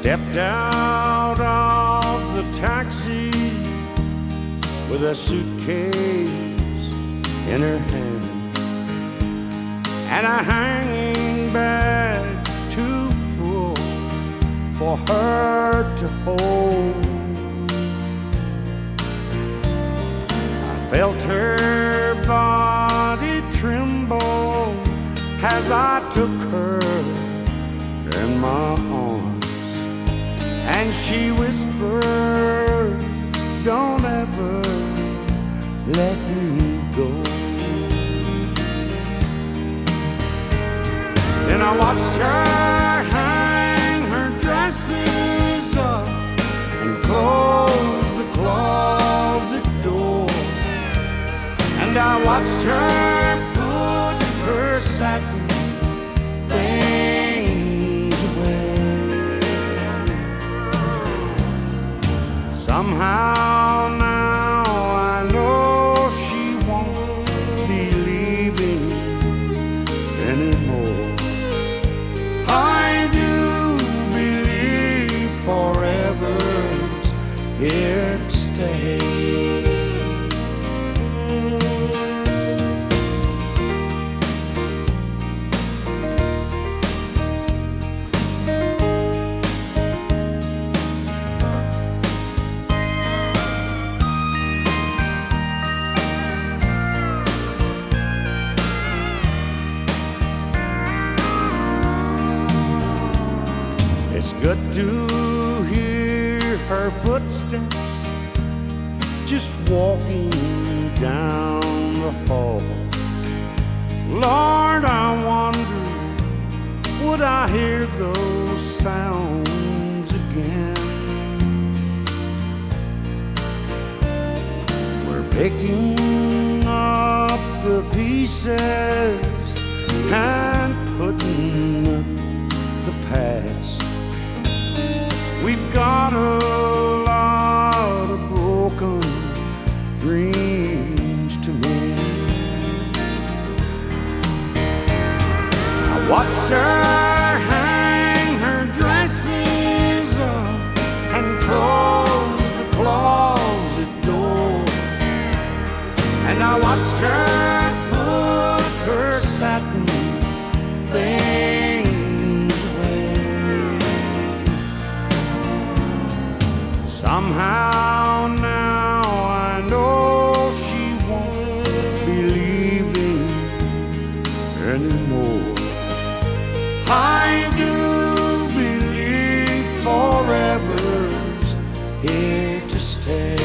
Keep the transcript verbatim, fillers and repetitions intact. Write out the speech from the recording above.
stepped out of the taxi with a suitcase in her hand and a hanging bag too full for her to hold. I felt her body tremble as I took her in my arms, and she whispered, "Don't ever let me go." Then I watched her hang her dresses up and close the closet door, and I watched her put her satin things away. Somehow now I know she won't be leaving anymore. I do believe forever's here to stay. It's good to hear her footsteps just walking down the hall. Lord, I wonder, would I hear those sounds again? We're picking up the pieces and putting up the past. We've got a lot of broken dreams to mend. I watched her hang her dresses up and close the closet door, and I watched her put her satin things away. Somehow now I know she won't be leaving anymore. I do believe forever's here to stay.